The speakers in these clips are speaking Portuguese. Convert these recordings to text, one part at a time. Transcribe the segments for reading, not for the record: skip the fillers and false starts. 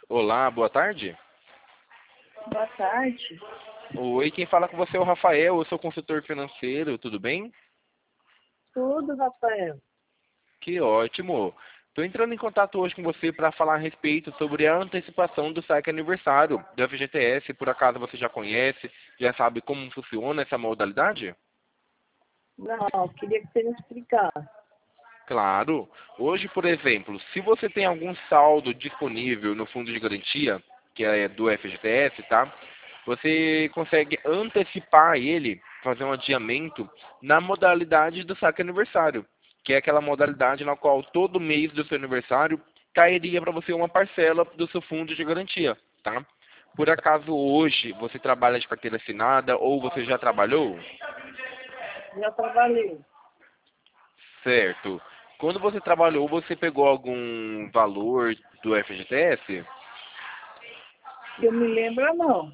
Olá, boa tarde. Boa tarde. Oi, quem fala com você é o Rafael, eu sou consultor financeiro, tudo bem? Tudo, Rafael. Que ótimo. Estou entrando em contato hoje com você para falar a respeito sobre a antecipação do saque aniversário do FGTS. Por acaso você já conhece, já sabe como funciona essa modalidade? Não, queria que você me explicasse. Claro. Hoje, por exemplo, se você tem algum saldo disponível no fundo de garantia, que é do FGTS, tá? Você consegue antecipar ele, fazer um adiamento na modalidade do saque aniversário, que é aquela modalidade na qual todo mês do seu aniversário cairia para você uma parcela do seu fundo de garantia, tá? Por acaso hoje você trabalha de carteira assinada ou você já trabalhou? Já trabalhei. Certo. Quando você trabalhou, você pegou algum valor do FGTS? Que eu me lembro, não.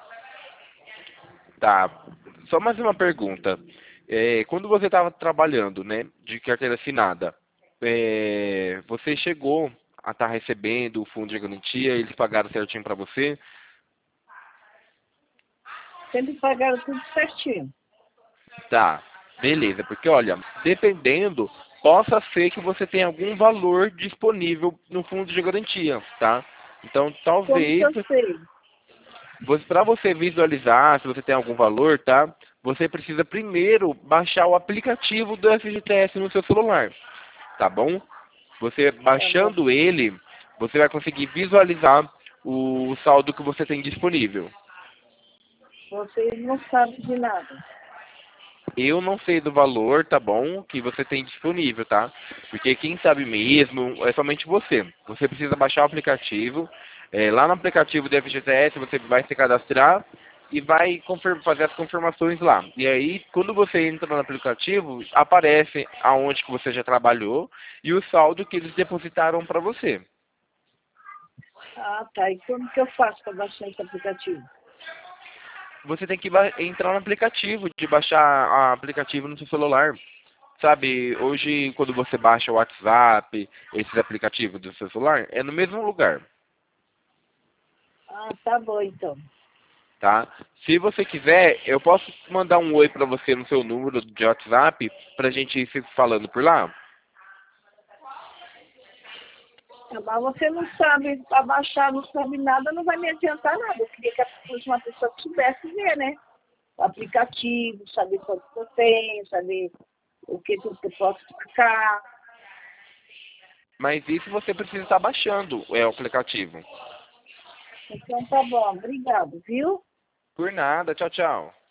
Tá. Só mais uma pergunta. Quando você estava trabalhando, né, de carteira assinada, você chegou a estar recebendo o fundo de garantia, eles pagaram certinho para você? Sempre pagaram tudo certinho. Tá. Beleza, porque olha, dependendo, possa ser que você tenha algum valor disponível no fundo de garantia, tá? Então, Como que talvez eu sei? para você visualizar se você tem algum valor, tá? Você precisa primeiro baixar o aplicativo do FGTS no seu celular, tá bom? Você Tá bom. baixando ele, você vai conseguir visualizar o saldo que você tem disponível. Vocês não sabem de nada. Eu não sei do valor, tá bom, que você tem disponível, tá? Porque quem sabe mesmo é somente você. Você precisa baixar o aplicativo. Lá no aplicativo do FGTS você vai se cadastrar e vai fazer as confirmações lá. E aí, quando você entra no aplicativo, aparece aonde que você já trabalhou e o saldo que eles depositaram para você. Ah, tá. E como que eu faço para baixar esse aplicativo? Você tem que entrar no aplicativo, de baixar o aplicativo no seu celular. Sabe, hoje quando você baixa o WhatsApp, esses aplicativos do seu celular, é no mesmo lugar, Ah, tá bom, então. tá? Se você quiser, eu posso mandar um oi pra você no seu número de WhatsApp pra gente ir se falando por lá. Ah, mas você não sabe abaixar, não sabe nada, não vai me adiantar nada. Eu queria que fosse uma pessoa que soubesse ver, né? O aplicativo, saber quanto eu tenho, saber o que que eu posso ficar. Mas isso você precisa estar baixando o aplicativo. Então tá bom, obrigado, viu? Por nada, tchau, tchau.